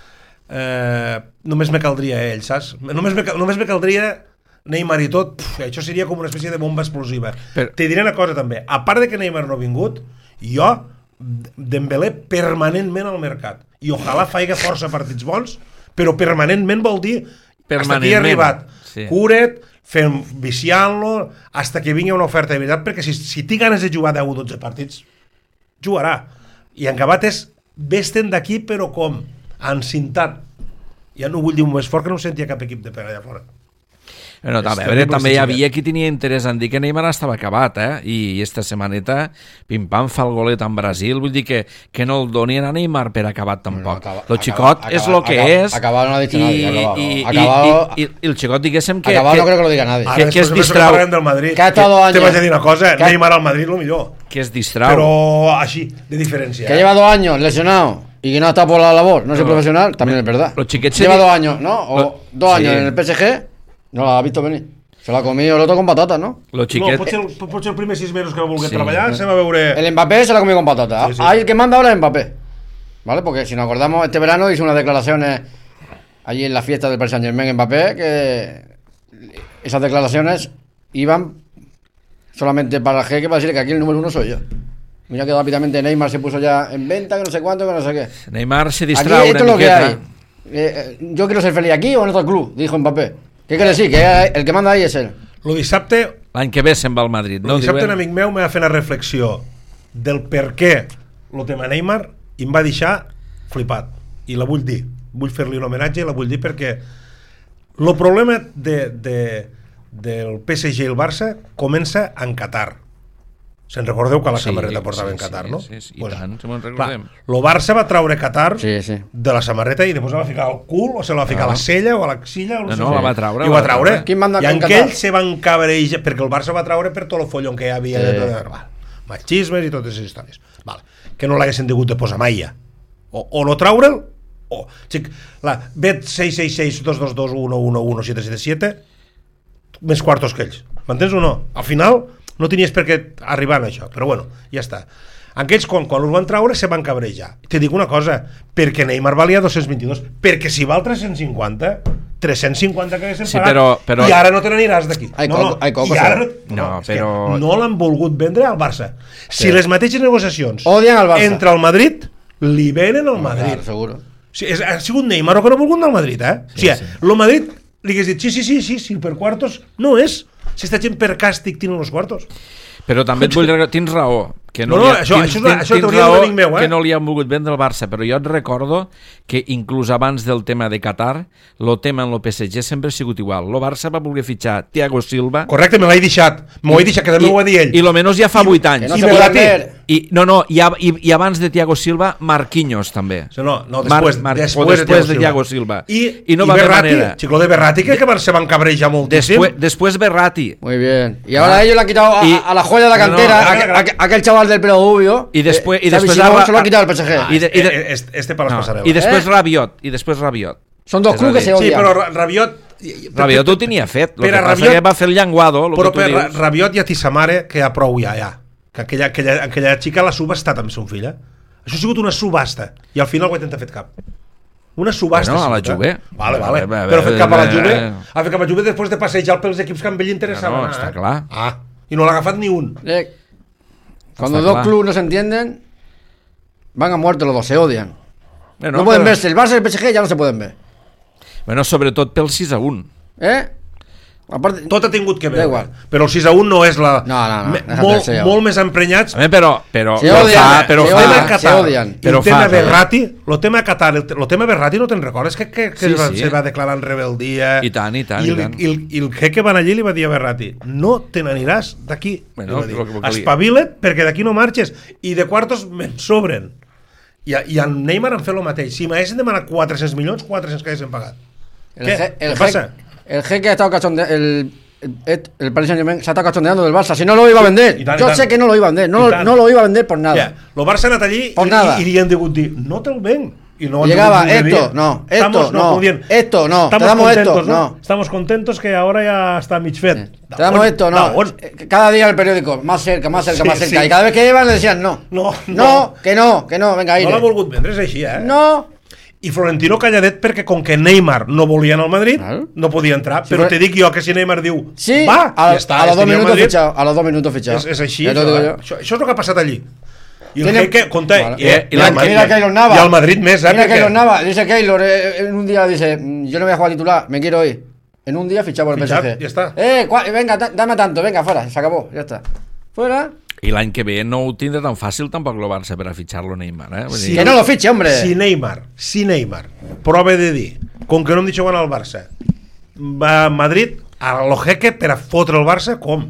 només me caldria ell, saps? Només me caldria Neymar i tot, això seria com una espècie de bomba explosiva. Te diré una cosa també, a part de que Neymar no ha vingut, jo Dembélé permanentment al mercat, i ojalà faig força partits bons, però permanentment vol dir hasta aquí he arribat, cura't, fem viciant-lo hasta que vingui una oferta de veritat, perquè si té ganes de jugar 10 o 12 partits jugarà, i en acabat és vés-te'n d'aquí però com? Encintant. Ja no vull dir més fort que no sentia cap equip de per allà fora. Bueno, també hi havia qui tenia interès en dir que Neymar estava acabat, i esta setmaneta pim-pam fa el golet en Brasil, vull dir que no el donien a Neymar per acabat tampoc. El xicot és el que és, acabado no ha dicho nadie, i el xicot diguéssim que... Acabado no creo que lo diga nadie. Que es distrau. Te vaig a dir una cosa, Neymar al Madrid lo millor. Que es distrau. Però així, de diferència. Que lleva 2 años lesionado y que no está por la labor, no es profesional, también es verdad. Lleva 2 años, ¿no? O 2 años en el PSG. No l'ha visto venir. Se l'ha comido el otro con patata, ¿no? No, potser el primer 6 mesos que va voler treballar se va veure... El Mbappé se l'ha comido con patata. Sí. Ahí el que manda ahora es Mbappé. ¿Vale? Porque si nos acordamos, este verano hizo unas declaraciones allí en la fiesta del Paris Saint-Germain Mbappé, que esas declaraciones iban solamente para el jeque para decir que aquí el número 1 soy yo. Mira que rápidamente Neymar se puso ya en venta, que no sé cuánto, que no sé qué. Neymar se distrae aquí, esto es lo que hay. Yo quiero ser feliz aquí o en otro club, dijo Mbappé. Què quiere decir? Que el que manda ahí és ell. Lo dissabte... L'any que ve se'n va al Madrid. Lo dissabte un amic meu m'ha fet una reflexió del per què el tema Neymar i em va deixar flipat. I la vull dir. Vull fer-li un homenatge i la vull dir perquè el problema del PSG i el Barça comença en Qatar. Se'n recordeu que la samarreta portava en Qatar, no? Sí, i tant, se me'n recordem. El Barça va traure Qatar de la samarreta i després la va ficar al cul o se la va ficar a la cella o a l'axilla. No, la va traure. I ho va traure. I en aquell se van cabrejar, perquè el Barça va traure per tot el follon que hi havia de machismes i totes les històries. Que no l'haguessin degut de posar mai ja. O no traure'l, o... La bet 666-222-111-777 més quartos que ells. M'entens o no? Al final... no tenies per què arribar a això, però bueno, ja està. Aquells, quan els van traure, se van cabrejar. Te dic una cosa, perquè Neymar valia 222, perquè si val 350 que haguessin pagat, i ara no te n'aniràs d'aquí. No l'han volgut vendre al Barça. Si les mateixes negociacions entre el Madrid, li venen al Madrid. Ha sigut Neymar o que no ha volgut anar al Madrid, O sigui, el Madrid li hagués dit, sí, per quartos no és. Si esta gent per càstig tiene los quartos. Però també et vull recordar, tens raó, que no li han volgut vendre al Barça, però jo et recordo que inclús abans del tema de Qatar, el tema en el PSG sempre ha sigut igual. El Barça va voler fitxar Thiago Silva. Correcte, me l'he deixat, que també ho va dir ell. I almenys ja fa 8 anys. I abans de Thiago Silva, Marquinhos també. Després de Thiago Silva. I no va haver manera. Xiclo de Berratti, que se van cabrejar moltíssim. Después Berratti. Muy bien. Y ahora ellos le han quitado a la joya de la cantera, aquel chaval del pelo rubio. Y después se lo ha quitado el PSG. Este para las pasarelas. Y después Rabiot. Son dos clubs que se odian. Sí, però Rabiot ho tenia fet. El que passa que va fer el llenguado. Però per Rabiot i a Tissamare, que ja prou ja. Que aquella xica l'ha subhastat amb son fill. Això ha sigut una subhasta. I al final ho he intentat fer cap. Una subhasta. No, a la Juve. Vale. Però ha fet cap a la Juve. Ha fet cap a la Juve després de passejar pels equips que amb ell interessava. No, està clar. I no l'ha agafat ni un. Cuando dos clubes no se entienden, van a muerte los dos, se odian. No pueden verse. El Barça y el PSG ya no se pueden ver. Bueno, sobretot pel 6-1. Aparte, tot ha tingut que veure, però el 6-1 no és la... molt més emprenyats. Però se odian. El tema Berratti, el tema Qatar, el tema Berratti, no te'n recordes que se va declarar en rebeldia? I tant. I el que van allí li va dir a Berratti, no te n'aniràs d'aquí. Espavila't perquè d'aquí no marxes, i de quartos me'n sobren. I en Neymar han fet el mateix. Si m'haguessin demanat 400 milions, 400 que haguessin pagat. ¿Qué pasa? El jeque ha estado cachondeando, el Paris Saint-Germain se ha estado cachondeando del Barça. Si no lo iba a vender. Yo sé que no lo iba a vender. No lo iba a vender por nada. El Barça ha anat allí i li han degut dir, no te'l ven. Y no llegaba esto, no, esto no, esto no, te damos esto, no. Estamos contentos que ahora ya está mig fet. Te damos esto, no. Cada día el periódico, más cerca. Y cada vez que iban le decían no, que no, venga, aire. No l'ha volgut vendre, és així, No. I Florentino calladet perquè com que Neymar no volia anar al Madrid, no podia entrar, però te dic jo que si Neymar diu va, ja està, a los 2 minutos fichado, a los 2 minutos fichado. És així, això és el que ha passat allí. I el jeque, compte, mira Keylor Navas. I al Madrid més, Mira Keylor Navas, dice Keylor, en un día dice, yo no voy a jugar titular, me quiero ir. En un día fichado por el PSG. Ya está. Venga, dame tanto, venga, fuera, se acabó, ya está. Fuera. I l'any que ve no ho tindrà tan fàcil tampoc el Barça per a fitxar-lo Neymar, Sí, que no lo fiche, hombre. Si Neymar prova de dir, com que no hem dit jugar al Barça, va a Madrid, a lo jeque per a fotre el Barça, com?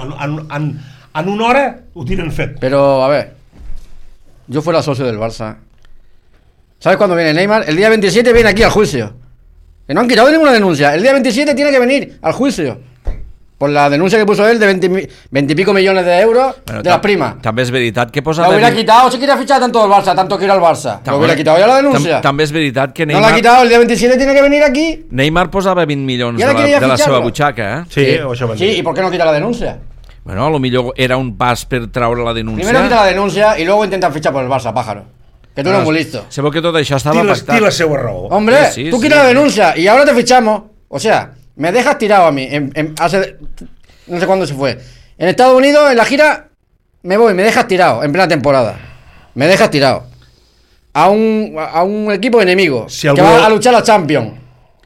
En una hora ho tienen fet. Pero, a ver, yo fuera socio del Barça. ¿Sabes cuándo viene Neymar? El día 27 viene aquí al juicio. Que no han quitado ninguna denuncia. El día 27 tiene que venir al juicio. Por la denuncia que puso él de 20 y pico millones de euros de las primas. També és veritat que posa... Lo hubiera quitado, si quería fichar tanto el Barça, tanto que ir al Barça. Lo hubiera quitado ya la denuncia. També és veritat que Neymar... No l'ha quitado, el día 27 tiene que venir aquí. Neymar posava 20 milions de la seva butxaca, Sí, això va dir. Sí, ¿y por qué no quita la denuncia? Bueno, a lo millor era un pas per traure la denúncia. Primero quita la denuncia y luego intentan fichar por el Barça, pájaro. Que tú no eres muy listo. Se veu que tot això estava pactat. Té la seva raó. Hombre, tú quita la denuncia y ahora te fichamos. O sea, me dejas tirado a mí. Hace... No sé cuándo se fue. En Estados Unidos, en la gira, me voy, me dejas tirado en plena temporada. Me dejas tirado. A un equipo enemigo que va a luchar a la Champions.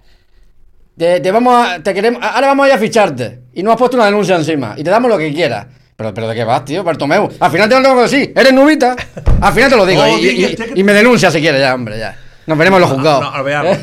Te queremos, ahora vamos a ir a ficharte. Y no has puesto una denuncia encima. Y te damos lo que quieras. Pero ¿de qué vas, tío? Bartomeu. Al final te lo tengo que decir. Eres nubita. Al final te lo digo. Y me denuncia si quieres ya, hombre, ya. Nos veremos en los juzgados. No, veamos.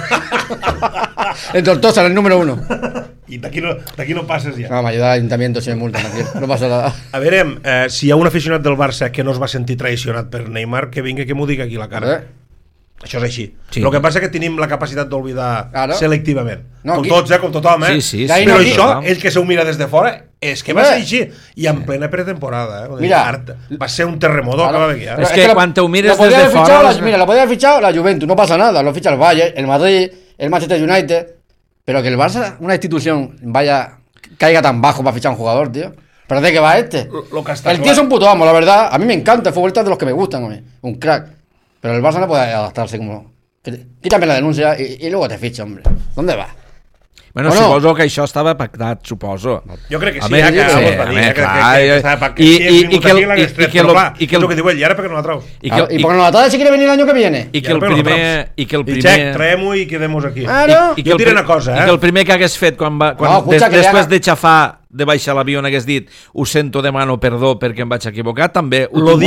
En Tortosa, en el número 1. I d'aquí no passes ja. No, m'ajuda l'Ajuntamiento si me multa, no passa nada. A veure, si hi ha un aficionat del Barça que no es va sentir traicionat per Neymar, que vingui que m'ho digui aquí a la cara. Això és així. El que passa és que tenim la capacitat d'oblidar selectivament. Com tots, com tothom, Sí. Però això, ell que se ho mira des de fora, és que va ser així. I en plena pretemporada. Mira, va ser un terremoto que va haver aquí. És que quan te ho mires des de fora... Mira, lo podía haber fichado la Juventus, no pasa nada. Lo ficha el Bayern, el Madrid, el Manchester United... Pero que el Barça, una institución, caiga tan bajo para fichar a un jugador, tío. ¿Pero de qué va este? El tío es un puto amo, la verdad. A mí me encanta, el futbolista de los que me gustan, a mí. Un crack. Pero el Barça no puede adaptarse como... Quítame la denuncia y luego te ficha, hombre. ¿Dónde vas? Bueno, suposo que això estava pactat, suposo. Jo crec que sí, que estava pactat. I que el que diu ell, i ara perquè no la traus? ¿Y por qué no la traes si quiere venir el año que viene? I que el primer... traiem-ho i quedem-nos aquí. I que el primer que hagués fet després de xafar de baixar l'avió hagués dit ho sento, demano perdó perquè em vaig equivocar, també el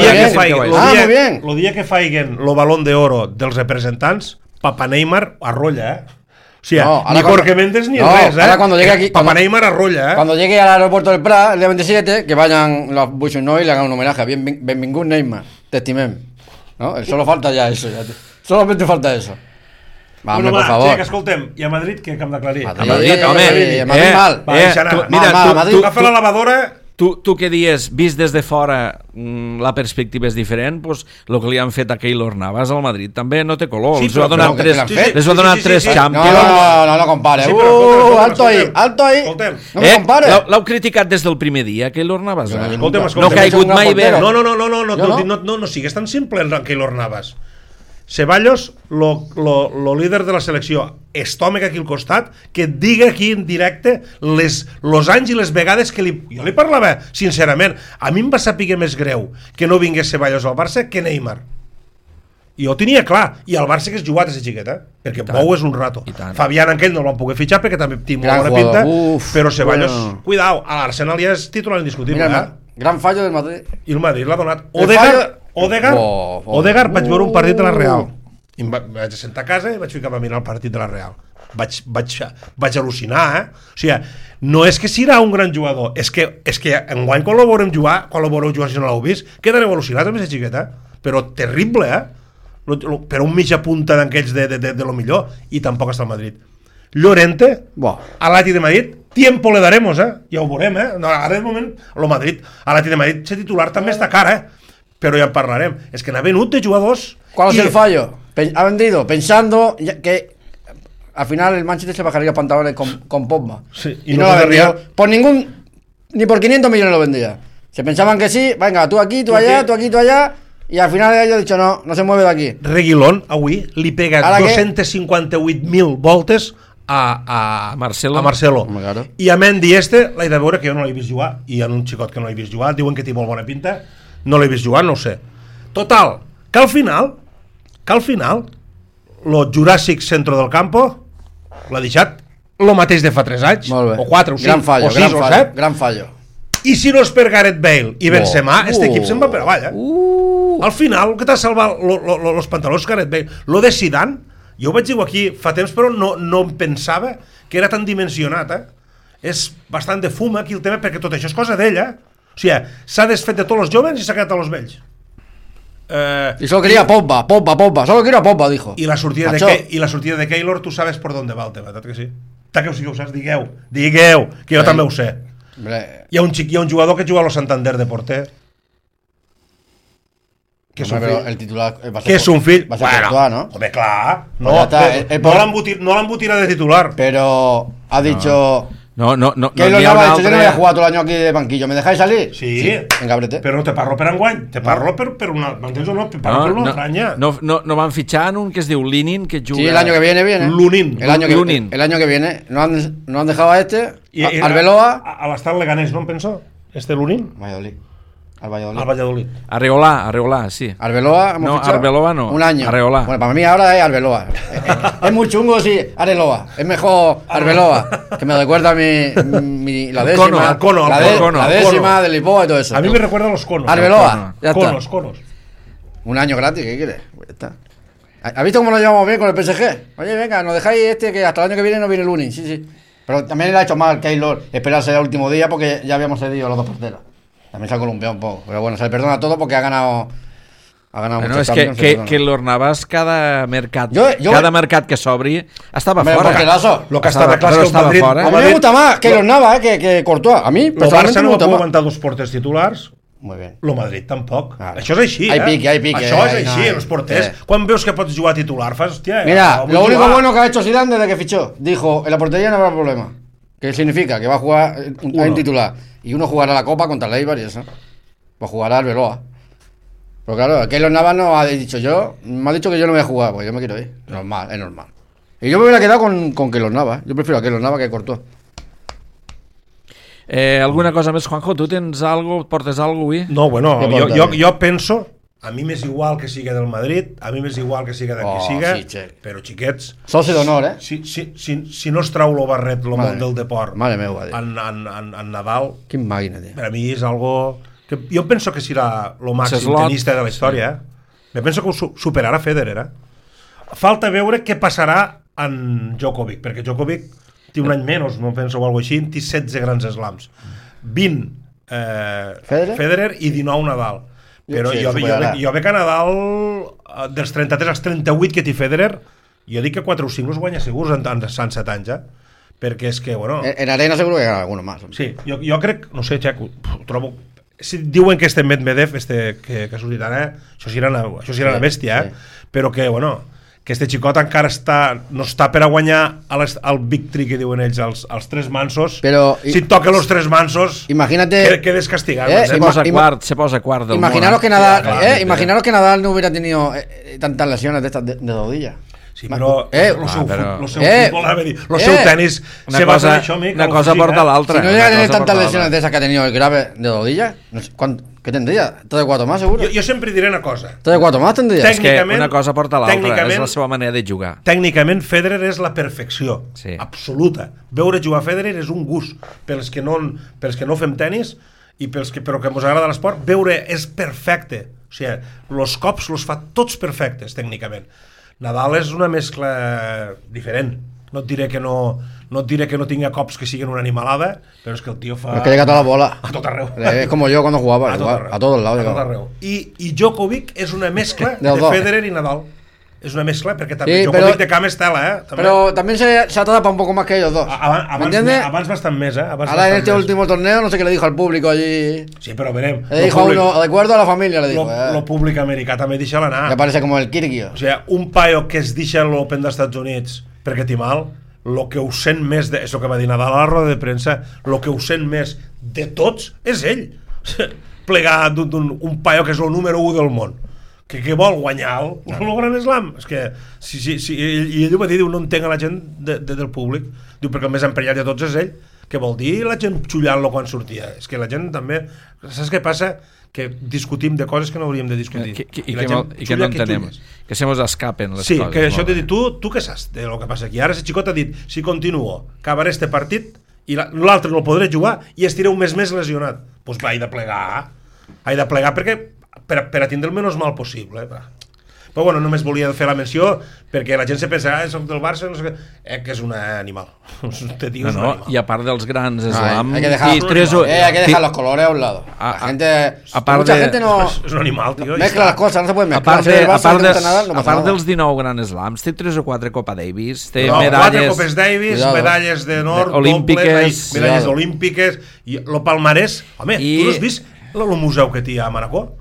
dia que faiguen el Balón de Oro dels representants, Papa Neymar arrolla, O sea, ni Jorge Méndez ni res, ahora cuando llegue aquí, Papa Neymar arrolla, Cuando llegue al aeropuerto del Prat el día 27, que vayan los Buixonoi y le hagan un homenaje. Benvingut Neymar, te estimem, ¿no? Solo falta ya eso, solamente falta eso. Bueno, por favor. Que escoltem, i a Madrid què hem d'aclarir? A Madrid, home. Madrid mal. Mira, tu agafa la lavadora... Tu que dius, vist des de fora la perspectiva és diferent, doncs el que li han fet a Keylor Navas al Madrid també no té color. Les va donar tres Champions. No compare. Alto ahí. No me compare. L'heu criticat des del primer dia, Keylor Navas? Escolta'm. No ha caigut mai bé. No sigues tan simple en Keylor Navas. Ceballos, lo líder de la selecció, estòmac aquí al costat, que et diga aquí en directe los anys i les vegades que jo li parlava sincerament. A mi em va saber més greu que no vingués Ceballos al Barça que Neymar. I jo ho tenia clar, i al Barça que és jugat a ser xiqueta, perquè Bou és un rato. Fabián aquell no el van poder fitxar perquè també té molt bona pinta, però Ceballos, cuidao, a l'Arsenal ja és titular indiscutible. Gran fallo del Madrid. I el Madrid l'ha donat. Odegaard vaig veure un partit de la Real i em vaig sentar a casa i vaig ficar a mirar el partit de la Real. Vaig al·lucinar, O sigui, no és que serà un gran jugador, és que enguany quan lo veurem jugar, si no l'heu vist, quedareu al·lucinats amb aquesta xiqueta, però terrible, per un mitja punta d'aquells de lo millor, i tampoc està al Madrid. Llorente, a l'Atlètic de Madrid, tiempo le daremos, ja ho veurem, no, ara de moment, lo Madrid, a l'Atlètic de Madrid, ser titular també està car, però ja en parlarem. És que n'ha venut de jugadors... ¿Cuál es el fallo? Ha vendido pensando que al final el Manchester se bajaría los pantalones con Pogba. Sí, y no lo ha vendido por ni por 500 millones lo vendía. Se pensaban que sí, venga, tú aquí, tú allá, tú aquí, tú allá, y al final ellos han dicho no se mueve de aquí. Reguilón, avui, li pega 258.000 voltes a Marcelo. Claro. I a Mendy l'he de veure, que jo no l'he vist jugar, i en un xicot que no l'he vist jugar, diuen que té molt bona pinta, no l'he vist jugar, no ho sé. Total, que al final lo Juràssic centro del campo l'ha deixat lo mateix de fa 3 anys, o 4 o 5 o 6 o 7. Gran fallo. I si no és per Gareth Bale i Benzema, este equip se'n va per avall, Al final, el que t'ha salvat los pantalons Gareth Bale, lo de Zidane, jo ho vaig dir aquí fa temps, però no em pensava que era tan dimensionat, És bastant de fum aquí el tema, perquè tot això és cosa d'ell, O sigui, s'ha desfet de tots els joves i s'ha quedat a los vells. Y solo quería Pogba, solo quiero a Pogba, dijo. Y la sortida de Keylor, tú sabes por dónde va el tema, que sí? Que sí que ho saps, digueu, que jo també ho sé. Hi ha un jugador que juga a lo Santander de porter, que és un fill. El titular que és un fill. Va ser Courtois, ¿no? Home, clar. No l'han botirat de titular. Pero ha dicho... No, Keylor Navas ha dicho, yo no voy a jugar todo el año aquí de banquillo, ¿me dejáis salir? Sí. Venga, ábrete. Però no te parlo per enguany, te parlo per una... M'entens o no? Te parlo per una estranya. No van fichar en un que es diu Linin, que juga... Sí, el año que viene. Lunin. El año que viene. No han dejado a este, Arbeloa... A l'estat Leganés, no em penso? Este Lunin? Al Valladolid. Al Valladolid. Arreola, sí. Arbeloa, hemos fichado. Arbeloa no. Un año. Arreola. Bueno, para mí ahora es Arbeloa. Es muy chungo, sí, Arbeloa. Es mejor Arbeloa, que me recuerda la décima. La décima de Lisboa y todo eso. A mí me recuerda a los conos. Arbeloa, ya está. Conos. Un año gratis, ¿qué quieres? Ya está. ¿Has visto cómo lo llevamos bien con el PSG? Oye, venga, nos dejáis que hasta el año que viene no viene Lunin. Sí. Pero también le ha hecho mal Keylor esperarse el último día porque ya habíamos cedido los 2 porteros. También se ha columpiado un poco, pero bueno, se le perdona todo porque ha ganado muchos Champions. Que Keylor Navas cada mercat que s'obri estava fora. Lo que estava clar és que el Madrid... A mí me gusta más Keylor Navas que Courtois. A mí, personalmente, no va poder aguantar 2 porters titulars. Muy bien. Lo Madrid tampoc. Això és així, Hay pique. Això és així, els porters. Quan veus que pots jugar titular, fas, hòstia... Mira, lo único bueno que ha hecho Zidane desde que fichó, dijo, en la portería no habrá problema. ¿Qué significa? Que va a jugar en titular. Y uno jugará la Copa contra el Eibar y eso. Va a jugar al Arbeloa. Pero claro, Keylor Navas no ha dicho me ha dicho que yo no voy a jugar, pues yo me quiero ir. Es normal. Y yo me hubiera quedado con Keylor Navas. Yo prefiero a Keylor Navas que a Courtois. ¿Alguna cosa més, Juanjo? Tu tens algo, portes algo avui? No, bueno, jo penso... A mi m'és igual que siga del Madrid, a mi m'és igual que siga de qui siga, però xiquets... Soci d'honor, Si no es trau lo barret, lo món del deport, mare meva, en Nadal... Quin màquina, tio. Per a mi és algo... Que jo penso que serà lo màxim tenista de la història, Me penso que ho superarà Federer, Falta veure què passarà en Djokovic, perquè Djokovic té un any menys, no penso o alguna cosa així, té 16 grans slams. 20 Federer i 19 Nadal. Però jo veig a Nadal dels 33 als 38 que té Federer, jo dic que 4 o 5 els guanya segurs en 7 anys, perquè és que, bueno... En arena seguro que gana alguno más. Sí, jo crec, no sé, Xac, trobo... Si diuen que este Medvedev, que ha sortit ara, això sí era una bèstia, però que, bueno, que este xicot encara no està per a guanyar el Big Three que diuen ells, els 3 mansos. Si et toquen los 3 mansos, quedes castigat. Se posa quart del món. Imaginaros que Nadal no hubiera tenido tantas lesiones de estas de rodilla. Sí, però el seu tenis se basa en això, una cosa porta l'altra. Si no llega a tener tantas lesiones de esas que ha tenido el grave de rodilla, no sé, ¿qué tendría? 3 o 4 más, seguro. Jo sempre diré una cosa. 3 o 4 más tendría. És que una cosa porta l'altra, és la seva manera de jugar. Tècnicament, Federer és la perfecció absoluta. Veure jugar Federer és un gust. Pels que no fem tenis, però que ens agrada l'esport, veure és perfecte. O sigui, els cops els fa tots perfectes, tècnicament. Nadal és una mescla diferent. No et diré que no tinga cops que siguin una animalada, però és que el tio fa... Es que llega toda la bola. A tot arreu. Es como yo cuando jugaba, a todos lados. I Djokovic és una mescla de Federer i Nadal. és una mescla, perquè també Djokovic de camp és tela, També. Pero también se atrapa un poco más que ellos dos. ¿Me entiendes? Abans bastant més, Ahora en este último torneo, no sé qué le dijo al público allí. Sí, però verem. Le dijo a uno, de acuerdo a la familia, le dijo. Lo públic americà també deixa l'anar. Me parece como el Kirguio. O sigui, un paio que es deixa l'Open dels Estats Units perquè té mal, lo que ho sent més, és el que va dir Nadal a la roda de premsa, lo que ho sent més de tots és ell. Plegar un paio que és el número 1 del món. Que vol guanyar el Gran Slam. És que, i ell ho va dir, no entenc a la gent del públic, diu, perquè el més emprenyat de tots és ell, que vol dir la gent xullant-lo quan sortia. És que la gent també, saps què passa? Que discutim de coses que no hauríem de discutir. I que no entenem, que se mos escapen les coses. Sí, que això t'he dit, tu què saps de lo que passa aquí? Ara ese xicot ha dit, si continuo, acabaré este partit i l'altre no el podré jugar i estiré un mes més lesionat. Doncs va, he de plegar perquè per a tindre el menys mal possible. Però bueno, només volia fer la menció perquè la gent se pensa, soc del Barça, no sé què, que és un animal. Te digo, no, animal. I a part dels grans slam... Hay que dejar los colores a un lado. La gente... Mucha gente no... És un animal, tío. Mezcla las cosas, no se puede mezclar. A part dels 19 grans slams, té 3 o 4 Copa Davis, té medalles... 4 Copes Davis, medalles de nord, olímpiques, medalles olímpiques, i el palmarès... Home, tu no has vist el museu que té a Manacor?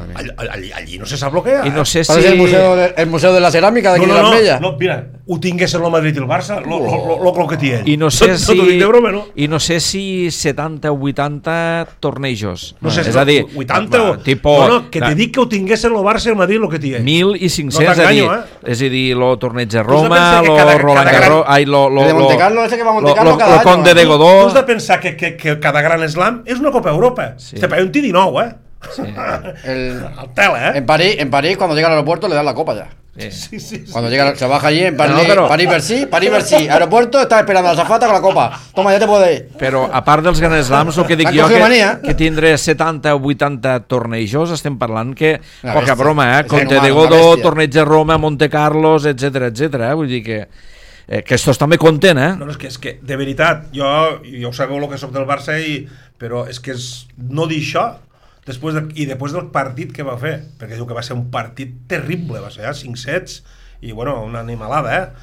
Allí no se sap el que hi ha. I no sé si... el museu de la ceràmica d'aquí de l'Ametlla. No, mira, ho tingués el Madrid i el Barça, lo que té ell. I no sé si... No t'ho dic de broma, no? I no sé si 70 o 80 tornejos. No sé si... És a dir... 80 o... Tipo... No, que te dic que ho tingués el Barça i el Madrid, el que té ell. 1.500, no t'enganyo, és a dir, lo torneig de Roma, lo Roland Garros... De Monte Carlo, ese que va a Monte Carlo cada any. Lo Conde de Godó... Tu has de pensar que cada gran slam és una Copa Europa. Este paio un té 19, Sí. El tela, En París, cuando llega al aeropuerto, le dan la copa ya. Sí. Cuando llega, se baja allí en París-Bercy, aeropuerto, está esperando a la azafata con la copa. Toma, ya te puedes ir. Però a part dels Grand Slams, el que dic jo, que tindré 70 o 80 tornejos, estem parlant que, poca broma, Conte de Godó, torneig de Roma, Monte Carlos, etc. Vull dir que estos també content, No, és que de veritat, jo ho sabeu el que soc del Barça, però és que no dir això després del partit que va fer, perquè diu que va ser un partit terrible, va ser 5 sets i bueno, una animalada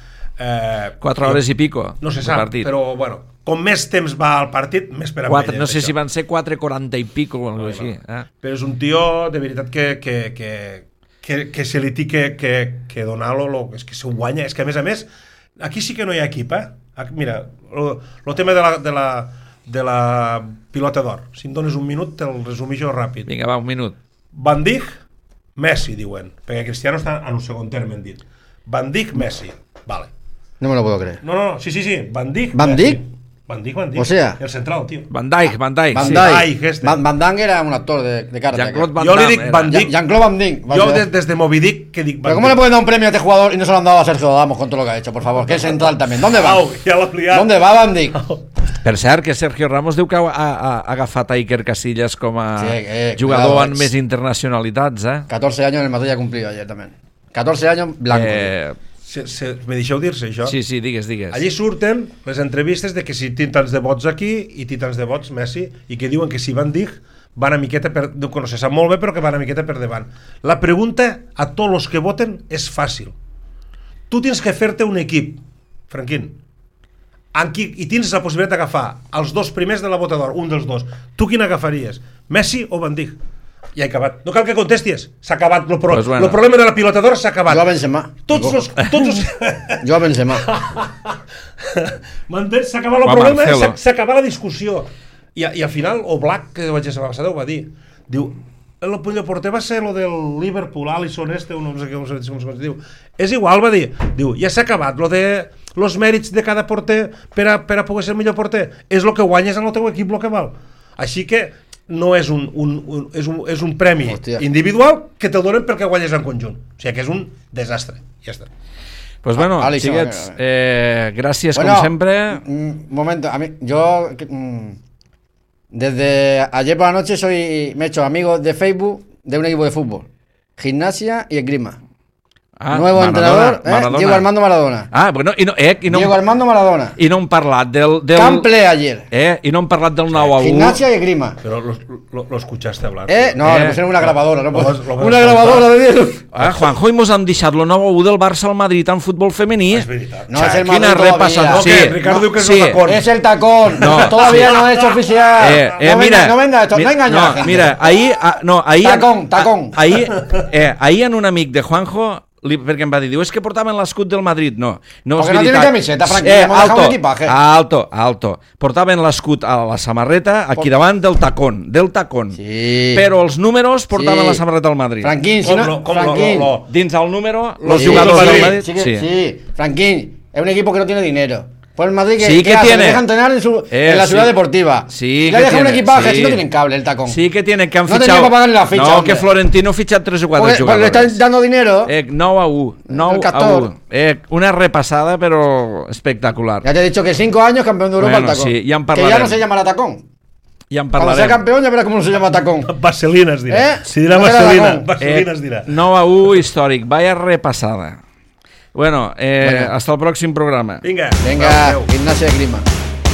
4 hores i pico no se sap, però bueno, com més temps va al partit, més per a ell. No sé si van ser 4:40 i pico o alguna cosa així. Però és un tio de veritat que se li té que donar-lo, és que s'ho guanya, és que a més aquí sí que no hi ha equip, mira, el tema de la pilota d'or. Si em dones un minut, te'l resumixo ràpid. Vinga, va, un minut. Van Dijk, Messi, diuen. Perquè Cristiano està en un segon terme, hem dit. Van Dijk, Messi. Vale. No me lo puedo creer. No, sí. Van Dijk. ¿Van Dijk? Van Dijk. O sea, el central, tío. Van Dijk. Van Dijk era un actor de karate. Jean-Claude Van Damme. Yo le digo Van Dijk. Jean-Claude Van Dijk. Yo desde Moby Dick que digo. Pero ¿cómo le pueden dar un premio a este jugador y no se lo han dado a Sergio Damos con todo lo que ha hecho, por favor? Que es central también. ¿Dónde va? ¿Dónde va Van Dijk? Per cert, que Sergio Ramos diu que ha agafat a Iker Casillas com a jugador amb més internacionalitats, 14 años en el Madrid ha cumplido ayer también. 14 años blanco. Me deixeu dir-se això? Sí, digues. Allí surten les entrevistes de que si té tants de vots aquí i té tants de vots Messi, i que diuen que si Van Dijk van a miqueta per... no se sap molt bé, però que van a miqueta per davant. La pregunta a tots els que voten és fàcil. Tu tens que fer-te un equip, Franquín, i tens la possibilitat d'agafar els dos primers de la votador, un dels dos. Tu quin agafaries? Messi o Van Dijk? Ja he acabat. No cal que contestis. S'ha acabat. El problema de la pilota d'or s'ha acabat. Jo a Benzema. Jo a Benzema. M'entens? S'ha acabat el problema, s'ha acabat la discussió. I al final, Oblak, que vaig a la passada, ho va dir. Diu, el porter va ser lo del Liverpool, Alisson no sé com es diu. És igual, va dir. Diu, ja s'ha acabat lo de los mèrits de cada porter per a poder ser el millor porter. És lo que guanyes en el teu equip, lo que val. Així que no és un premi individual que te'l donen perquè guanyes en conjunt. O sigui que és un desastre. Ja està. Pues bueno, chiquets, gràcies como siempre. Un momento, yo desde ayer por la noche me he hecho amigo de Facebook de un equipo de fútbol, gimnasia y esgrima. Nuevo entrenador, Diego Armando Maradona. Bueno, Diego Armando Maradona. I no hem parlat del... Cample ayer. I no hem parlat del 9-1. Gimnasia y Grima. Pero lo escuchaste hablar. No, le pusieron una grabadora. Una grabadora de Dios. Juanjo, i mos han deixat el 9-1 del Barça al Madrid en futbol femení. És veritat. No, es el Madrid todavía. Sí, Ricardo diu que és el tacón. Es el tacón. Todavía no es oficial. No venda esto, no engaña a la gente. Mira, Tacón. Ahir en un amic de Juanjo, perquè em va dir, és que portaven l'escut del Madrid. No és perquè veritat. No tiene camiseta, Frankie, hemos dejado un equipaje. Alto. Portaven l'escut a la samarreta aquí davant del tacón. Sí. Però els números portaven la samarreta del Madrid. Franquín, si no... Dins el número, los jugadors del Madrid. Sí, Franquín, es un equipo que no tiene dinero. Pues el Madrid que deja entrenar en la ciudad deportiva. Sí, le deja un equipaje, si no tienen cable el tacón. Sí que tienen, que han no fichado. No tenía para pagarle la ficha. No, que Florentino ha fichado 3 o 4 jugadores. Porque le están dando dinero. 9-1. Una repasada, pero espectacular. Ya te he dicho que 5 años campeón de Europa el tacón. Sí, ya que ya no se llamará tacón. Ja Cuando sea campeón ya verás cómo se llama tacón. Vaselina es dirà. Si dirà Vaselina es dirà. 9-1 històric. Vaya repasada. Bueno, hasta el pròxim programa. Vinga, Gimnasia de Grima.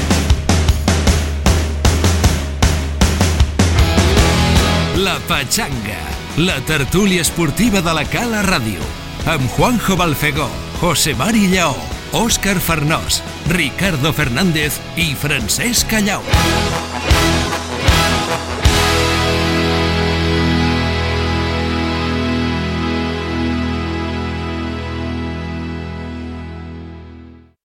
La Pachanga, la tertúlia esportiva de la Cala Ràdio, amb Juanjo Balfegó, José Mari Lleó, Òscar Farnós, Ricardo Fernández i Francesc Callau.